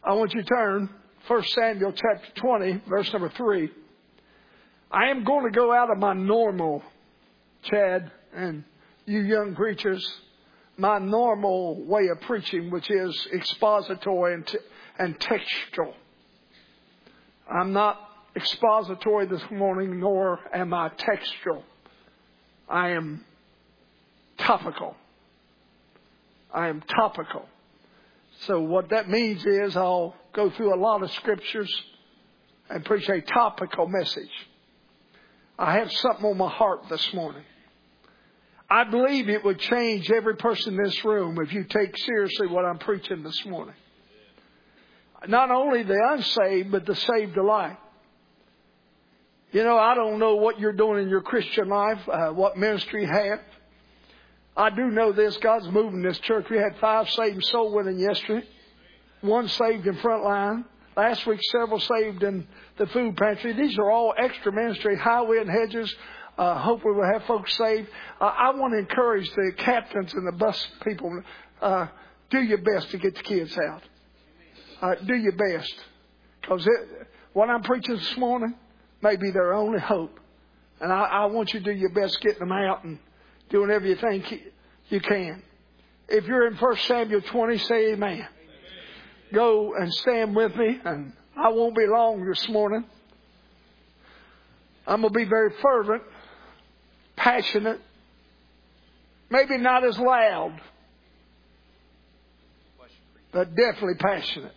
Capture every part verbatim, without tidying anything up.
I want you to turn First Samuel chapter twenty, verse number three. I am going to go out of my normal, Chad, and you young preachers, my normal way of preaching, which is expository and, t- and textual. I'm not expository this morning, nor am I textual. I am topical. I am topical. So what that means is I'll go through a lot of scriptures and preach a topical message. I have something on my heart this morning. I believe it would change every person in this room if you take seriously what I'm preaching this morning. Not only the unsaved, but the saved alike. You know, I don't know what you're doing in your Christian life, uh, what ministry you have. I do know this. God's moving this church. We had five saved soul winning yesterday. One saved in front line. Last week, several saved in the food pantry. These are all extra ministry, highway and hedges. Uh, hopefully we'll have folks saved. Uh, I want to encourage the captains and the bus people, uh, do your best to get the kids out. Uh, do your best. Because what I'm preaching this morning may be their only hope. And I, I want you to do your best getting them out and doing everything you can. If you're in First Samuel twenty, say amen. Amen. Go and stand with me, and I won't be long this morning. I'm going to be very fervent, passionate, maybe not as loud, but definitely passionate.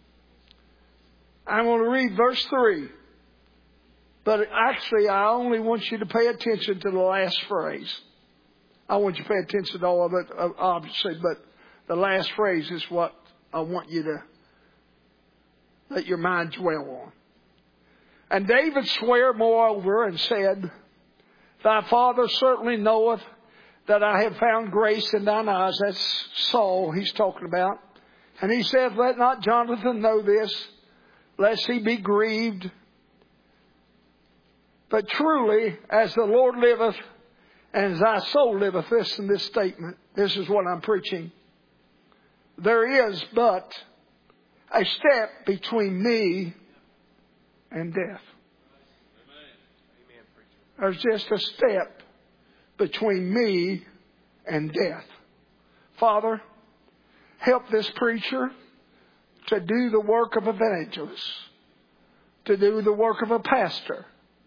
I'm going to read verse three. But actually, I only want you to pay attention to the last phrase. I want you to pay attention to all of it, obviously, but the last phrase is what I want you to let your mind dwell on. And David sware moreover and said, Thy father certainly knoweth that I have found grace in thine eyes. That's Saul he's talking about. And he said, Let not Jonathan know this, lest he be grieved. But truly, as the Lord liveth, and as thy soul liveth, this in this statement, this is what I'm preaching. There is but a step between me and death. There's just a step between me and death. Father, help this preacher to do the work of an evangelist, to do the work of a pastor,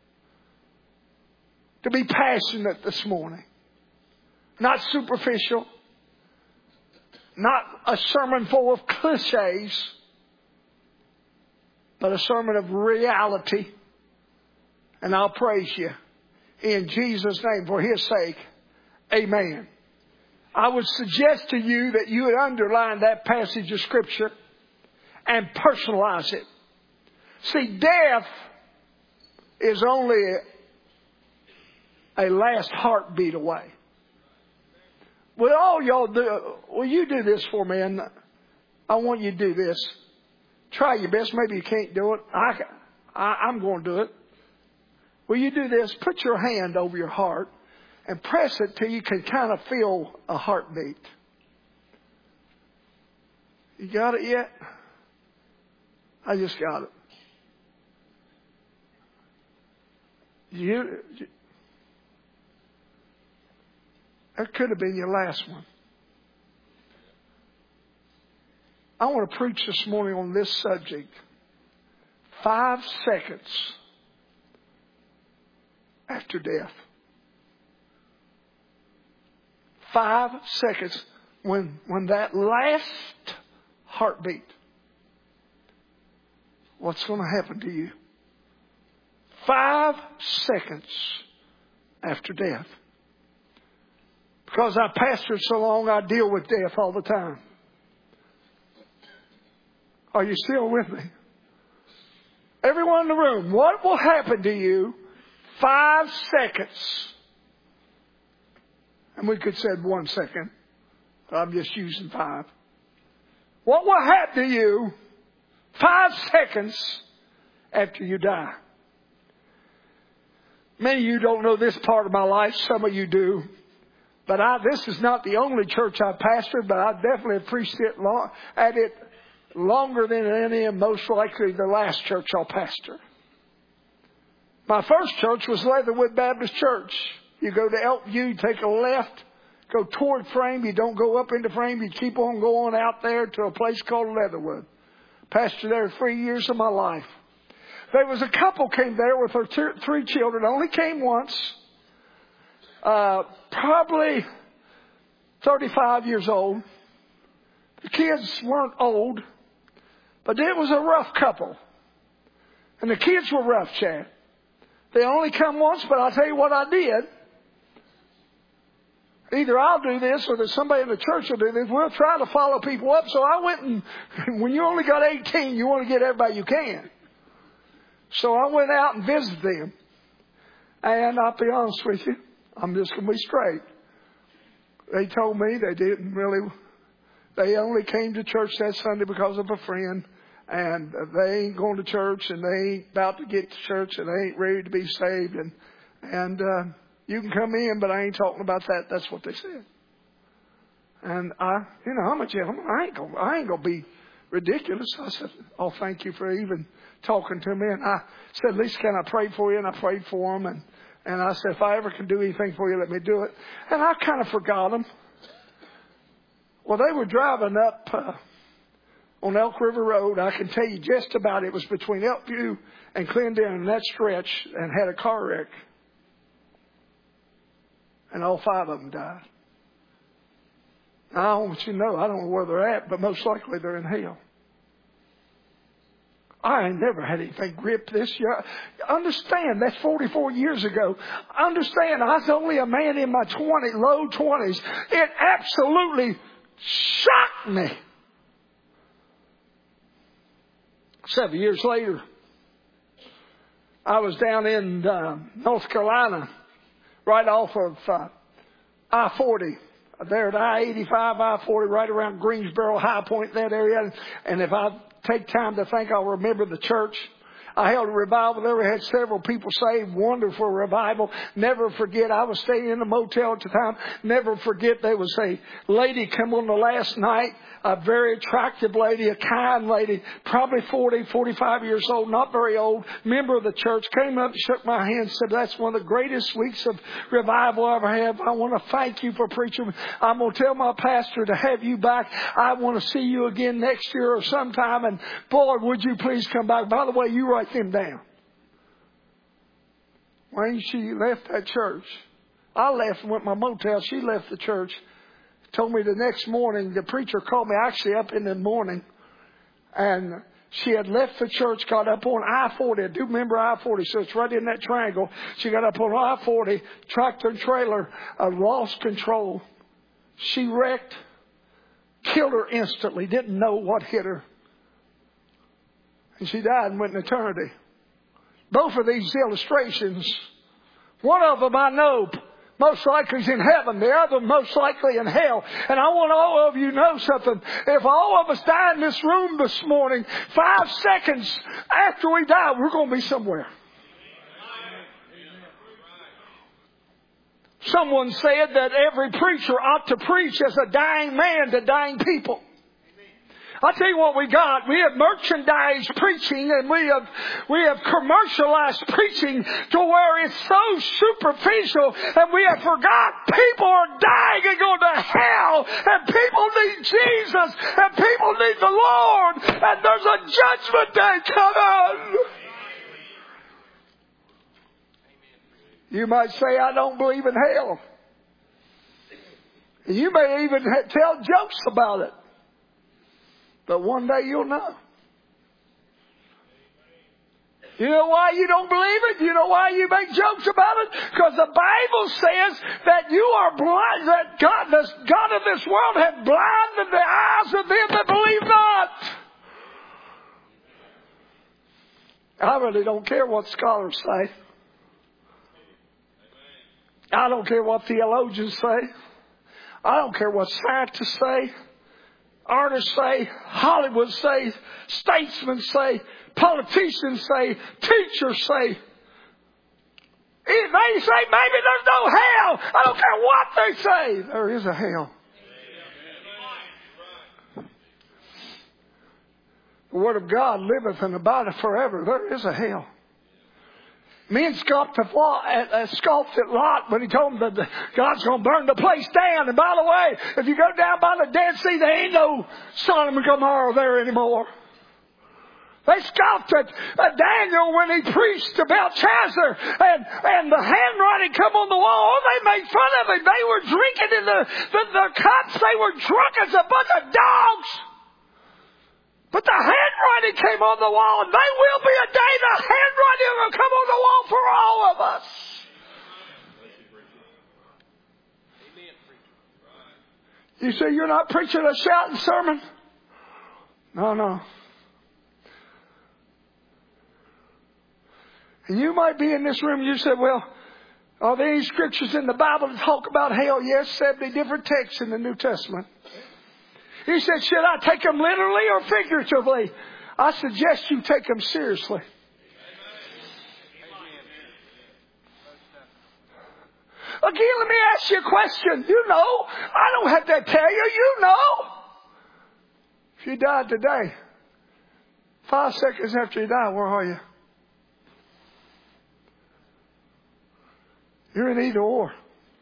to be passionate this morning. Not superficial. Not a sermon full of cliches. But a sermon of reality. And I'll praise you. In Jesus' name, for His sake. Amen. I would suggest to you that you would underline that passage of Scripture and personalize it. See, death is only a last heartbeat away. Will all y'all do, will you do this for me? And I want you to do this. Try your best. Maybe you can't do it. I, I, I'm going to do it. Will you do this? Put your hand over your heart and press it till you can kind of feel a heartbeat. You got it yet? I just got it. You, you That could have been your last one. I want to preach this morning on this subject. Five seconds after death. Five seconds when, when that last heartbeat. What's going to happen to you? Five seconds after death. Because I pastored so long, I deal with death all the time. Are you still with me? Everyone in the room, what will happen to you five seconds? And we could say one second. But I'm just using five. What will happen to you five seconds after you die? Many of you don't know this part of my life. Some of you do. But I, this is not the only church I've pastored, but I definitely appreciate it at it longer than any, and most likely the last church I'll pastor. My first church was Leatherwood Baptist Church. You go to Elkview, take a left, go toward Frame. You don't go up into Frame. You keep on going out there to a place called Leatherwood. Pastored there three years of my life. There was a couple came there with their two, three children. Only came once. Uh, probably thirty-five years old. The kids weren't old, but it was a rough couple. And the kids were rough, Chad. They only come once, but I'll tell you what I did. Either I'll do this or there's somebody in the church will do this. We'll try to follow people up. So I went and, when you only got eighteen, you want to get everybody you can. So I went out and visited them. And I'll be honest with you, I'm just going to be straight. They told me they didn't really, they only came to church that Sunday because of a friend. And they ain't going to church, and they ain't about to get to church, and they ain't ready to be saved. And, and, uh, you can come in, but I ain't talking about that. That's what they said. And I, you know, I'm a gentleman. I ain't gonna, I ain't gonna be ridiculous. I said, oh, thank you for even talking to me. And I said, at least can I pray for you? And I prayed for them. And, and I said, if I ever can do anything for you, let me do it. And I kind of forgot them. Well, they were driving up uh, on Elk River Road. I can tell you just about it was between Elkview and Clendon, that stretch, and had a car wreck. And all five of them died. Now, I want you to know, I don't know where they're at, but most likely they're in hell. I ain't never had anything grip this year. Understand, that's forty-four years ago. Understand, I was only a man in my twenties, low twenties. It absolutely shocked me. Seven years later, I was down in uh, North Carolina, right off of uh, I forty. There at I eighty-five, I forty, right around Greensboro, High Point, that area. And if I take time to think, I'll remember the church. I held a revival there. We had several people saved. Wonderful revival. Never forget, I was staying in a motel at the time. Never forget, there was a lady come on the last night. A very attractive lady, a kind lady, probably forty, forty-five years old, not very old, member of the church, came up and shook my hand and said, that's one of the greatest weeks of revival I ever had. I want to thank you for preaching. I'm going to tell my pastor to have you back. I want to see you again next year or sometime. And boy, would you please come back. By the way, you write them down. When she left that church, I left and went to my motel. She left the church. Told me the next morning, the preacher called me actually up in the morning, and she had left the church, got up on I forty. I do remember I forty, so it's right in that triangle. She got up on I forty, tractor and trailer, uh, lost control. She wrecked, killed her instantly, didn't know what hit her. And she died and went in eternity. Both of these illustrations, one of them I know most likely is in heaven. The other most likely in hell. And I want all of you to know something. If all of us die in this room this morning, five seconds after we die, we're going to be somewhere. Someone said that every preacher ought to preach as a dying man to dying people. I'll tell you what we got. We have merchandise preaching, and we have we have commercialized preaching to where it's so superficial, and we have forgot people are dying and going to hell, and people need Jesus, and people need the Lord, and there's a judgment day coming. You might say, I don't believe in hell. You may even tell jokes about it. But one day you'll know. You know why you don't believe it? You know why you make jokes about it? Because the Bible says that you are blind, that God, the God of this world hath blinded the eyes of them that believe not. I really don't care what scholars say. I don't care what theologians say. I don't care what scientists say. Artists say, Hollywood say, statesmen say, politicians say, teachers say. They say maybe there's no hell. I don't care what they say. There is a hell. The Word of God liveth and abideth forever. There is a hell. Men scoffed at, uh, scoffed at Lot when he told them that God's going to burn the place down. And by the way, if you go down by the Dead Sea, there ain't no Sodom and Gomorrah there anymore. They scoffed at, at Daniel when he preached about Belshazzar and, and the handwriting come on the wall. Oh, they made fun of him. They were drinking in the, the, the cups. They were drunk as a bunch of dogs. But the handwriting came on the wall, and there will be a day the handwriting will come on the wall for all of us. You say you're not preaching a shouting sermon? No, no. And you might be in this room and you said, well, are there any scriptures in the Bible that talk about hell? Yes, seventy different texts in the New Testament. He said, should I take them literally or figuratively? I suggest you take them seriously. Again, let me ask you a question. You know, I don't have to tell you. You know. If you died today, five seconds after you die, where are you? You're in either or.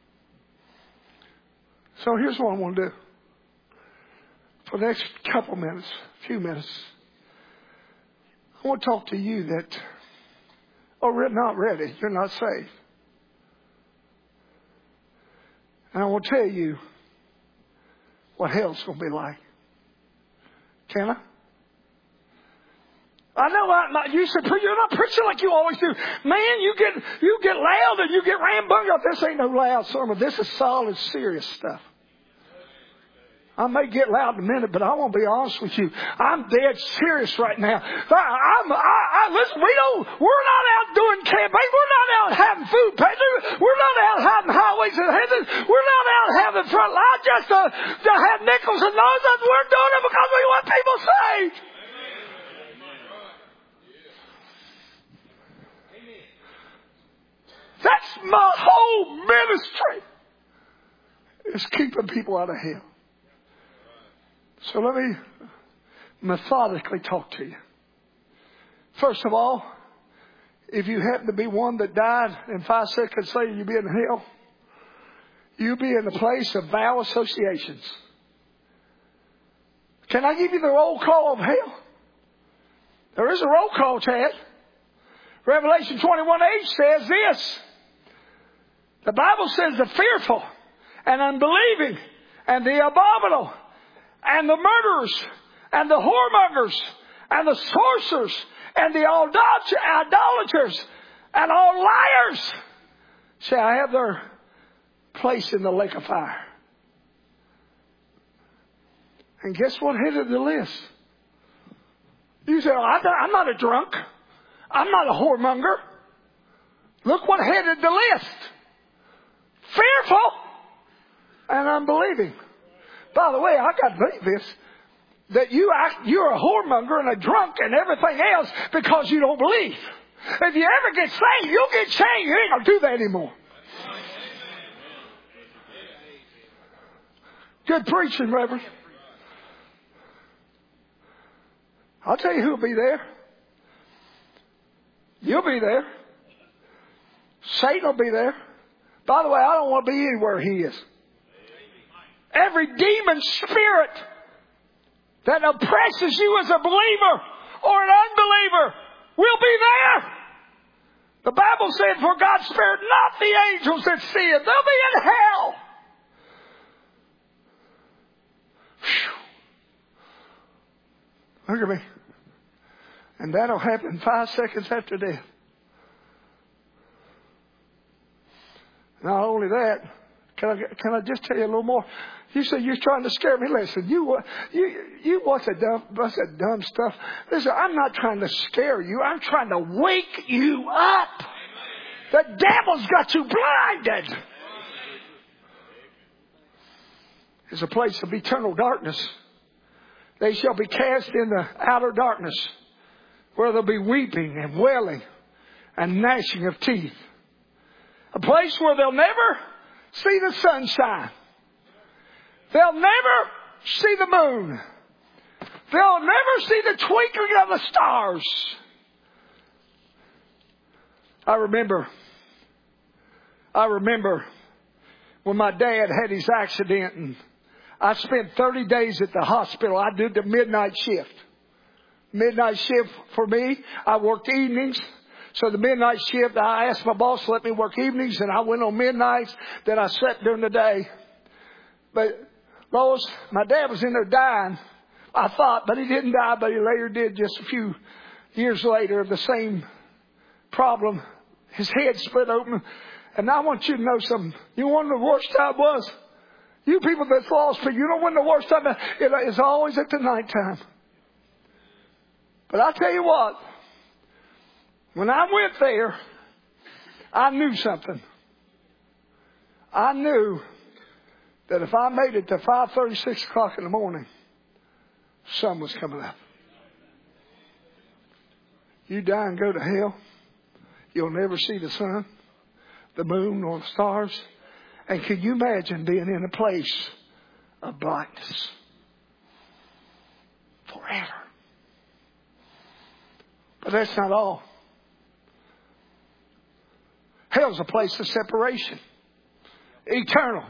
So here's what I want to do. For the next couple minutes, few minutes, I want to talk to you that are not ready. You're not saved. And I want to tell you what hell's going to be like. Can I? I know I, my, you said, you're not preaching like you always do. Man, you get you get loud and you get rambunctious. This ain't no loud sermon. This is solid, serious stuff. I may get loud in a minute, but I want to be honest with you. I'm dead serious right now. I, I'm, I, I, listen, we don't, we're not out doing campaigns. We're not out having food pantries. We're not out having highways in heaven. We're not out having front line just to, to have nickels and noses. We're doing it because we want people saved. That's my whole ministry, is keeping people out of hell. So let me methodically talk to you. First of all, if you happen to be one that died in five seconds later you'll be in hell, you'll be in the place of vow associations. Can I give you the roll call of hell? There is a roll call, Chad. Revelation twenty-one eight says this. The Bible says the fearful and unbelieving and the abominable and the murderers, and the whoremongers, and the sorcerers, and the idolaters, and all liars shall have their place in the lake of fire. And guess what headed the list? You say, oh, I'm not a drunk. I'm not a whoremonger. Look what headed the list. Fearful and unbelieving. By the way, I got to believe this, that you act, you're a whoremonger and a drunk and everything else because you don't believe. If you ever get saved, you'll get changed. You ain't going to do that anymore. Good preaching, Reverend. I'll tell you who'll be there. You'll be there. Satan will be there. By the way, I don't want to be anywhere he is. Every demon spirit that oppresses you as a believer or an unbeliever will be there. The Bible said, for God spared not the angels that see it. They'll be in hell. Whew. Look at me. And that'll happen five seconds after death. Not only that, can I, can I just tell you a little more? You say you're trying to scare me. Listen, you you you what's that dumb what's that dumb stuff? Listen, I'm not trying to scare you. I'm trying to wake you up. The devil's got you blinded. It's a place of eternal darkness. They shall be cast in the outer darkness, where there'll be weeping and wailing and gnashing of teeth. A place where they'll never see the sunshine. They'll never see the moon. They'll never see the twinkling of the stars. I remember, I remember when my dad had his accident and I spent thirty days at the hospital. I did the midnight shift. Midnight shift for me, I worked evenings. So the midnight shift, I asked my boss to let me work evenings, and I went on midnights. Then I slept during the day. But, Lois, my dad was in there dying, I thought, but he didn't die, but he later did just a few years later of the same problem. His head split open. And I want you to know something. You know when the worst time was? You people that's lost, but you know when the worst time is? It is always at the nighttime. But I tell you what, when I went there, I knew something. I knew that if I made it to five thirty, six o'clock in the morning, sun was coming up. You die and go to hell, you'll never see the sun, the moon, or the stars. And can you imagine being in a place of blackness forever? But that's not all. Hell's a place of separation. Eternal.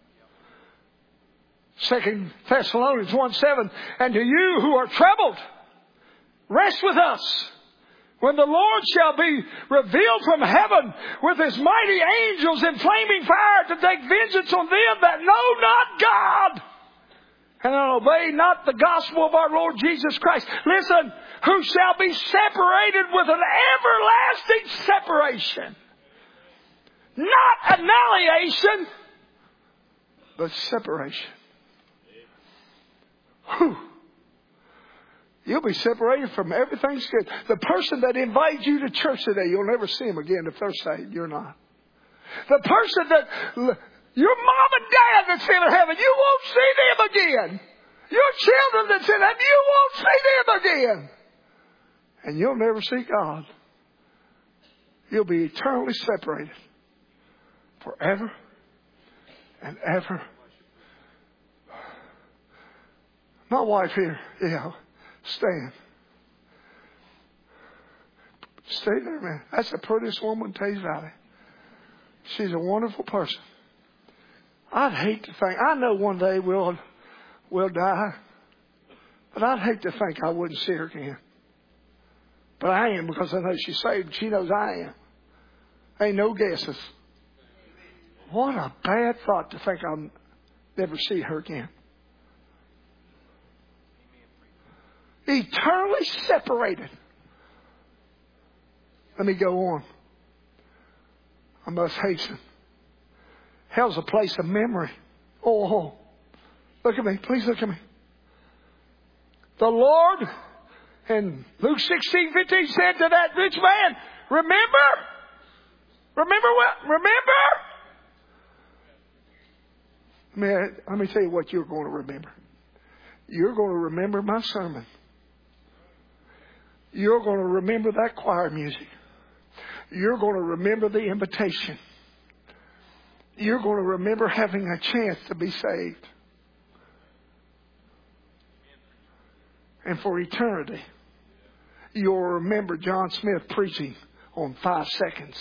Second Thessalonians one seven. And to you who are troubled, rest with us when the Lord shall be revealed from heaven with his mighty angels in flaming fire to take vengeance on them that know not God and obey not the gospel of our Lord Jesus Christ. Listen, who shall be separated with an everlasting separation. Not annihilation, but separation. Whew. You'll be separated from everything's good. The person that invites you to church today, you'll never see him again if they're saved. You're not. The person that, your mom and dad that's in heaven, you won't see them again. Your children that's in heaven, you won't see them again. And you'll never see God. You'll be eternally separated. Forever and ever. My wife here, yeah, stand. Stay there, man. That's the prettiest woman in Taze Valley. She's a wonderful person. I'd hate to think, I know one day we'll, we'll die, but I'd hate to think I wouldn't see her again. But I am, because I know she's saved. She knows I am. Ain't no guesses. What a bad thought to think I'll never see her again. Eternally separated. Let me go on. I must hasten. Hell's a place of memory. Oh, look at me. Please look at me. The Lord in Luke sixteen fifteen said to that rich man, remember? Remember what? Remember? Man, let me tell you what you're going to remember. You're going to remember my sermon. You're going to remember that choir music. You're going to remember the invitation. You're going to remember having a chance to be saved. And for eternity, you'll remember John Smith preaching on five seconds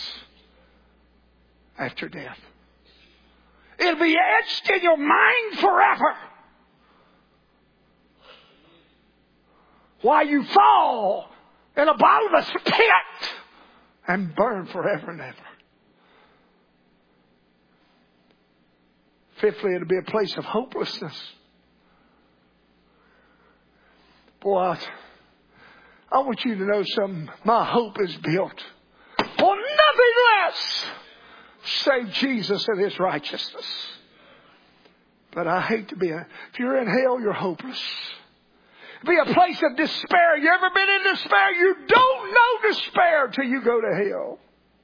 after death. It'll be etched in your mind forever. While you fall in a bottomless pit and burn forever and ever. Fifthly, it'll be a place of hopelessness. Boy, I, I want you to know something. My hope is built on nothing less save Jesus and his righteousness. But I hate to be a... If you're in hell, you're hopeless. Be a place of despair. You ever been in despair? You don't know despair till you go to hell.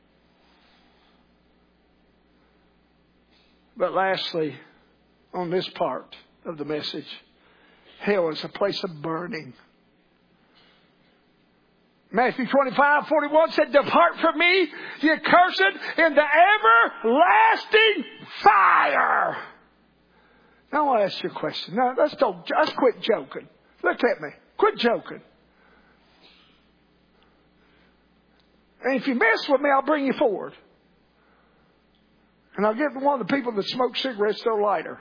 But lastly, on this part of the message, hell is a place of burning. Matthew twenty-five forty-one said, depart from me, ye cursed, in the everlasting fire. Now I want to ask you a question. Now let's don't, let's quit joking. Look at me. Quit joking. And if you mess with me, I'll bring you forward. And I'll give one of the people that smoke cigarettes their lighter.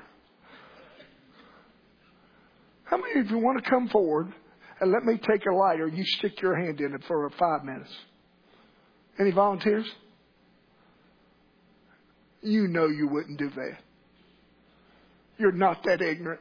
How many of you want to come forward and let me take a lighter and you stick your hand in it for five minutes? Any volunteers? You know you wouldn't do that. You're not that ignorant.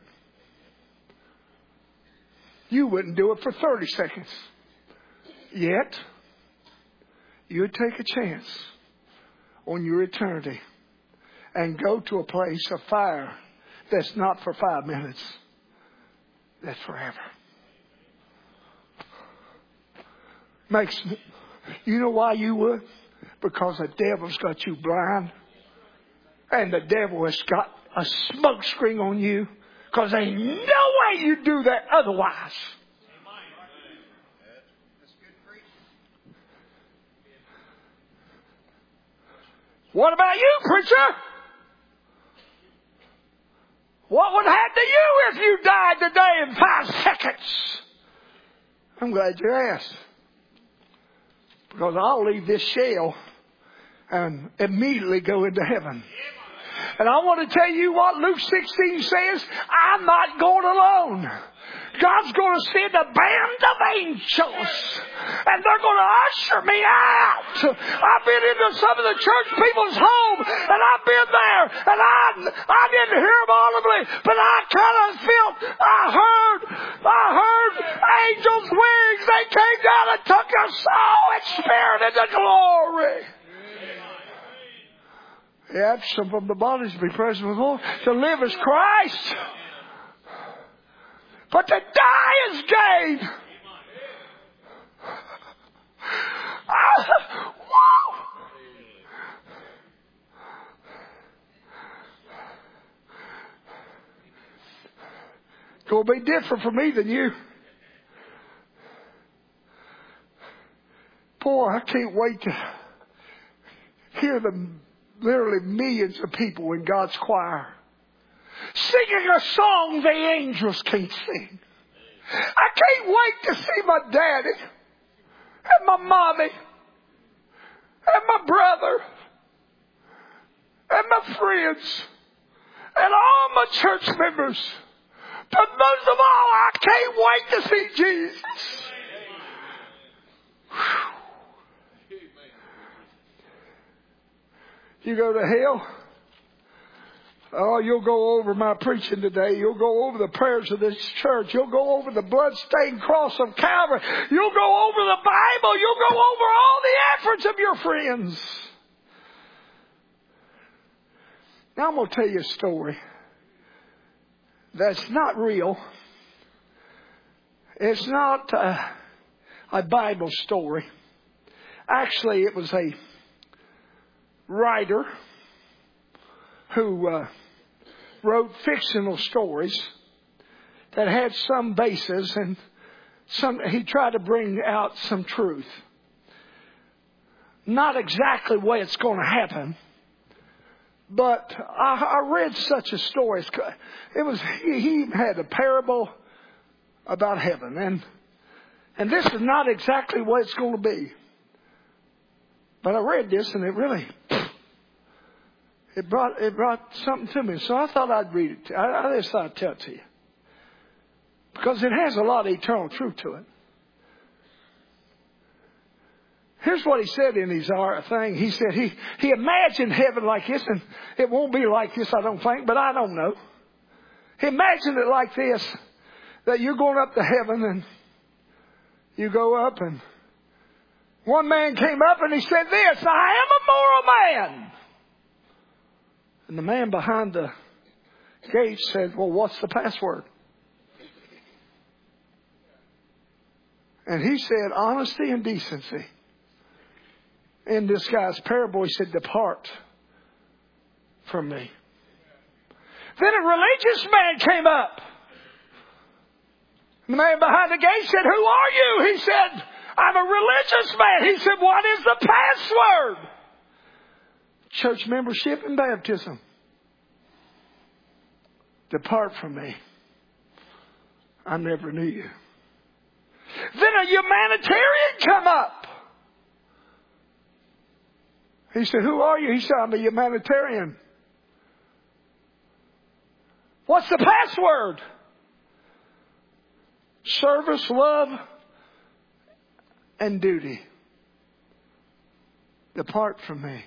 You wouldn't do it for thirty seconds. Yet, you would take a chance on your eternity and go to a place of fire that's not for five minutes. That's forever. Makes you know why you would? Because the devil's got you blind. And the devil has got a smoke screen on you. Because there ain't no way you'd do that otherwise. What about you, preacher? What would happen to you if you died today in five seconds? I'm glad you asked. Because I'll leave this shell and immediately go into heaven. And I want to tell you what Luke sixteen says. I'm not going alone. God's going to send a band of angels. And they're going to usher me out. I've been into some of the church people's home. And I've been there. And I, I didn't hear them audibly. But I kind of felt, I heard, I heard angels' wings. They came down and took us soul and spirit into glory. The absent from the bodies to be present with the Lord. To live is Christ. But to die is gain. Ah, whoa. It's going to be different for me than you. Boy, I can't wait to hear the literally millions of people in God's choir singing a song the angels can't sing. I can't wait to see my daddy and my mommy and my brother and my friends and all my church members. But most of all, I can't wait to see Jesus. Whew. You go to hell? Oh, you'll go over my preaching today. You'll go over the prayers of this church. You'll go over the blood-stained cross of Calvary. You'll go over the Bible. You'll go over all the efforts of your friends. Now I'm going to tell you a story that's not real. It's not a, a Bible story. Actually, it was a writer who uh, wrote fictional stories that had some basis, and some he tried to bring out some truth. Not exactly the way it's going to happen, but I, I read such a story. It was he, he had a parable about heaven, and and this is not exactly the way it's going to be. But I read this, and it really it brought it brought something to me. So I thought I'd read it. I, I just thought I'd tell it to you because it has a lot of eternal truth to it. Here's what he said in his thing. He said he he imagined heaven like this, and it won't be like this, I don't think, but I don't know. He imagined it like this, that you're going up to heaven, and you go up, and one man came up and he said this, I am a moral man. And the man behind the gate said, well, what's the password? And he said, honesty and decency. In this guy's parable, he said, depart from me. Then a religious man came up. The man behind the gate said, who are you? He said, I'm a religious man. He said, what is the password? Church membership and baptism. Depart from me. I never knew you. Then a humanitarian come up. He said, who are you? He said, I'm a humanitarian. What's the password? Service, love, and duty. Depart from me.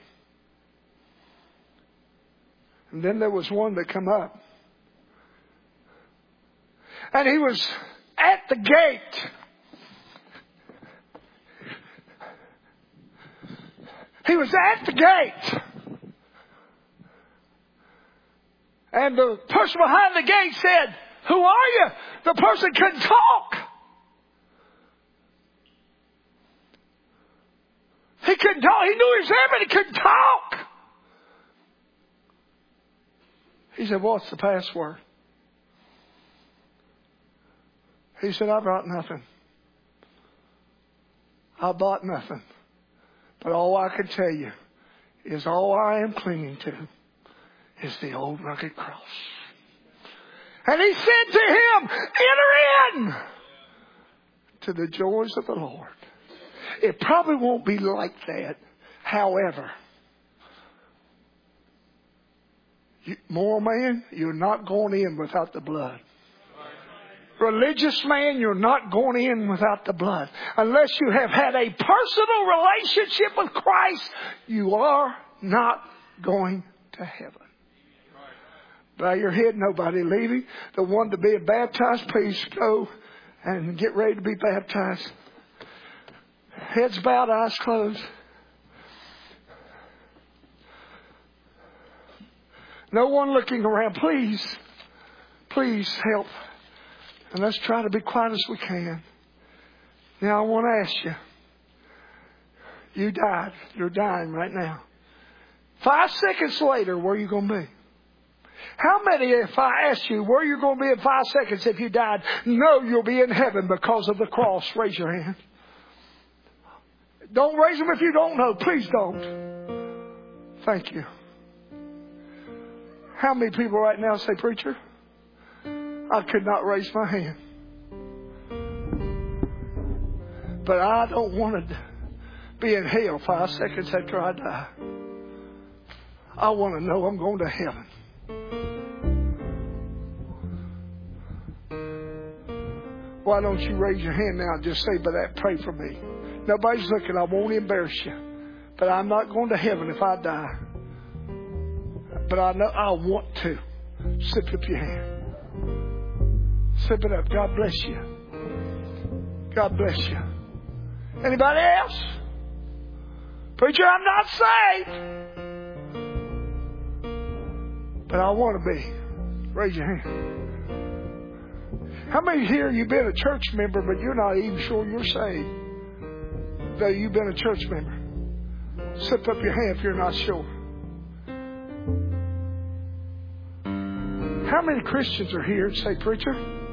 And then there was one that come up. And he was at the gate. He was at the gate. And the person behind the gate said, who are you? The person couldn't talk. He couldn't talk. He knew he was there, but he couldn't talk. He said, what's the password? He said, I brought nothing. I bought nothing. But all I can tell you is all I am clinging to is the old rugged cross. And he said to him, enter in to the joys of the Lord. It probably won't be like that. However, you, moral man, you're not going in without the blood. Religious man, you're not going in without the blood. Unless you have had a personal relationship with Christ, you are not going to heaven. Bow your head, nobody leaving. The one to be baptized, please go and get ready to be baptized. Heads bowed, eyes closed. No one looking around. Please, please help. And let's try to be quiet as we can. Now I want to ask you. You died. You're dying right now. Five seconds later, where are you going to be? How many, if I ask you where you're going to be in five seconds if you died, know you'll be in heaven because of the cross? Raise your hand. Don't raise them if you don't know. Please don't. Thank you. How many people right now say, preacher, I could not raise my hand. But I don't want to be in hell five seconds after I die. I want to know I'm going to heaven. Why don't you raise your hand now and just say, but that, pray for me. Nobody's looking. I won't embarrass you. But I'm not going to heaven if I die. But I know I want to. Slip up your hand. Slip it up. God bless you. God bless you. Anybody else? Preacher, I'm not saved. But I want to be. Raise your hand. How many here you've been a church member, but you're not even sure you're saved? Though you've been a church member. Slip up your hand if you're not sure. How many Christians are here and say, preacher,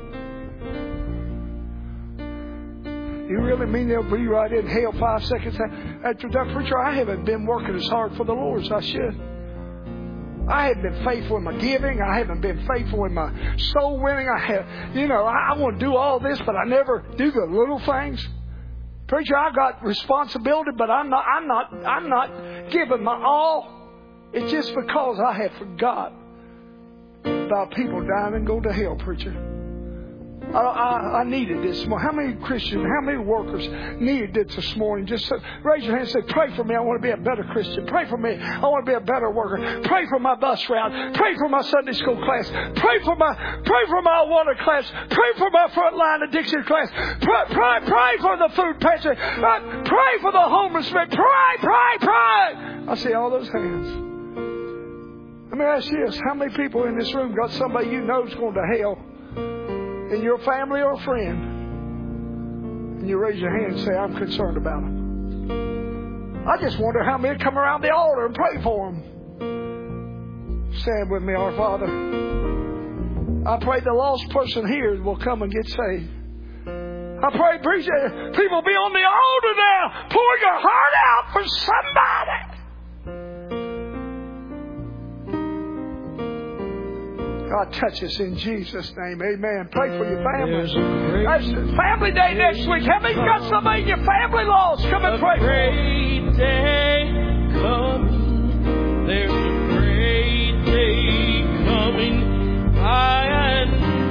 you really mean they'll be right in hell five seconds after that? Preacher, I haven't been working as hard for the Lord as I should. I haven't been faithful in my giving. I haven't been faithful in my soul winning. I have, you know, I, I want to do all this, but I never do the little things. Preacher, I got responsibility, but I'm not, I'm not, I'm not giving my all. It's just because I have forgot about people dying and going to hell, preacher. I, I, I needed this morning. How many Christians, how many workers needed this this morning? Just say, raise your hand and say, pray for me. I want to be a better Christian. Pray for me. I want to be a better worker. Pray for my bus route. Pray for my Sunday school class. Pray for my pray for my water class. Pray for my frontline addiction class. Pray, pray, pray for the food pantry. Uh, pray for the homeless man. Pray, pray, pray. I see all those hands. Let me ask you this. How many people in this room got somebody you know is going to hell? In your family or friend, and you raise your hand and say, I'm concerned about them. I just wonder how many come around the altar and pray for them. Stand with me, our Father. I pray the lost person here will come and get saved. I pray people be on the altar now, pouring your heart out for somebody. God touch us in Jesus' name. Amen. Pray for your families. That's family day next week. How many got somebody in your family lost? Come and pray for them. Great day coming. There's a great day coming by and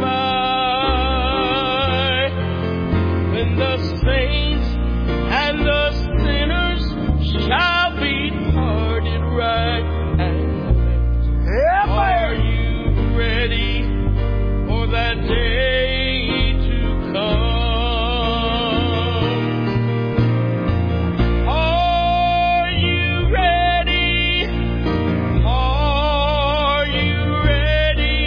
by, when the saints and the sinners shall be parted right and left. Yeah, Are you ready for that day to come? Are you ready? Are you ready?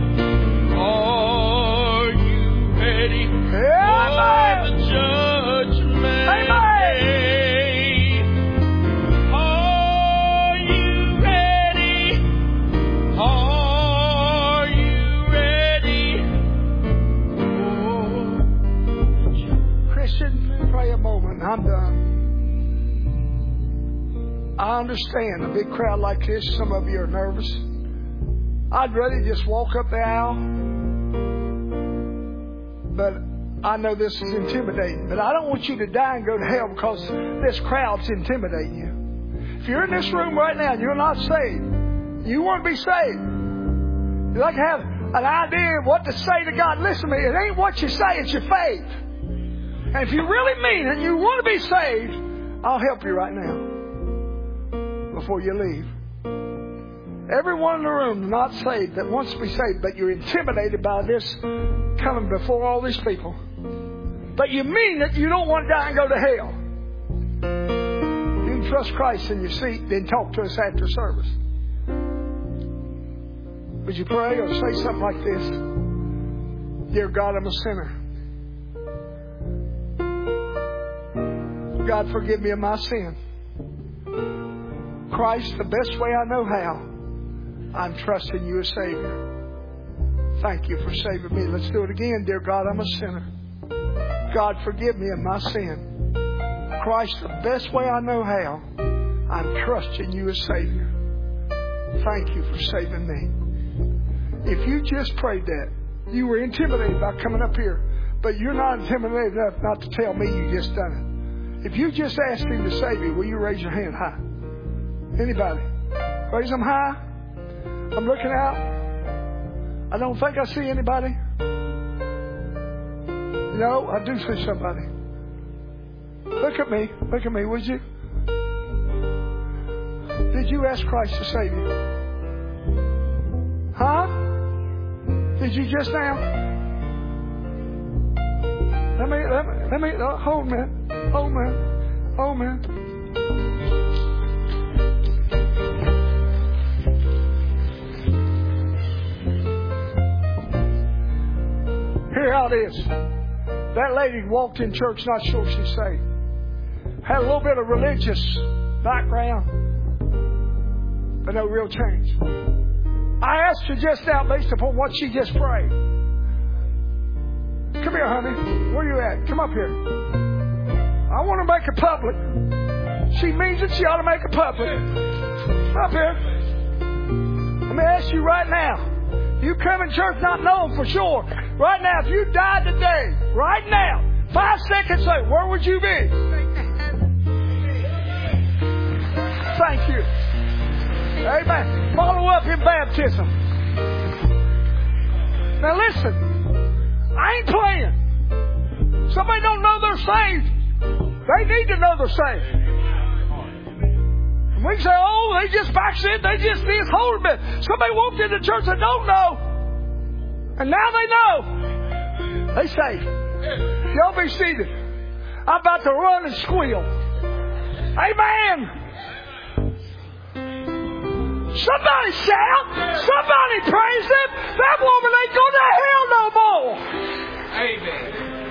Are you ready Yeah, for the judgment Amen. day? Are you ready? Are you ready? Oh, Christian, pray a moment. I'm done. I understand a big crowd like this, some of you are nervous. I'd rather just walk up the aisle. But I know this is intimidating. But I don't want you to die and go to hell because this crowd's intimidating you. If you're in this room right now and you're not saved, you want to be saved. You like to have an idea of what to say to God. Listen to me, it ain't what you say, it's your faith. And if you really mean it and you want to be saved, I'll help you right now before you leave. Everyone in the room not saved that wants to be saved, but you're intimidated by this coming before all these people. But you mean that you don't want to die and go to hell. You can trust Christ in your seat, then talk to us after service. Would you pray or say something like this? Dear God, I'm a sinner. God, forgive me of my sin. Christ, the best way I know how, I'm trusting you as Savior. Thank you for saving me. Let's do it again. Dear God, I'm a sinner. God, forgive me of my sin. Christ, the best way I know how, I'm trusting you as Savior. Thank you for saving me. If you just prayed that, you were intimidated by coming up here, but you're not intimidated enough not to tell me you just done it. If you just asked Him to save you, will you raise your hand high? Anybody? Raise them high. I'm looking out. I don't think I see anybody. No, I do see somebody. Look at me. Look at me, would you? Did you ask Christ to save you? Huh? Did you just now? Let me, let me, let me, uh, hold man. Hold man. Hold man. Here how it is. That lady walked in church not sure she's saved. Had a little bit of religious background, but no real change. I asked her just now based upon what she just prayed. Come here, honey. Where you at? Come up here. I want to make it public. She means it. She ought to make it public. Come up here. Let me ask you right now. You come in church not knowing for sure. Right now, if you died today, right now, five seconds later, where would you be? Thank you. Amen. Follow up in baptism. Now listen, I ain't playing. Somebody don't know they're saved. They need to know they're saved. And we say, oh, they just backslid, they just this, hold a minute. Somebody walked into church and don't know. And now they know. They say, y'all be seated. I'm about to run and squeal. Amen. Somebody shout. Somebody praise Him. That woman ain't going to hell no more. Amen.